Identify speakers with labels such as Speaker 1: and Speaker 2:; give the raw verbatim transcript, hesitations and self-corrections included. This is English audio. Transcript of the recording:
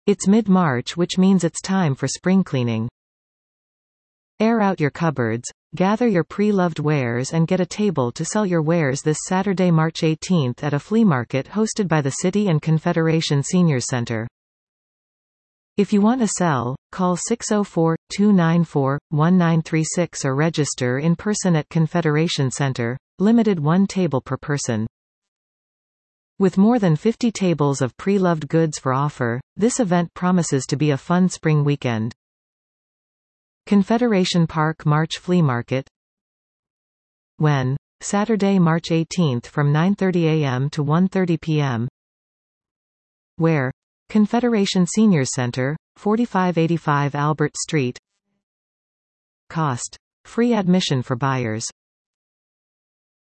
Speaker 1: It's mid-March, which means it's time for spring cleaning. Air out your cupboards, gather your pre-loved wares and get a table to sell your wares this Saturday, March eighteenth at a flea market hosted by the City and Confederation Seniors Center. If you want to sell, call six oh four, two nine four, one nine three six or register in person at Confederation Center, limited one table per person. With more than fifty tables of pre-loved goods for offer, this event promises to be a fun spring weekend. Confederation Park March Flea Market. When? Saturday, March eighteenth from nine thirty a m to one thirty p m Where? Confederation Seniors Center, forty-five eighty-five Albert Street. Cost. Free admission for buyers.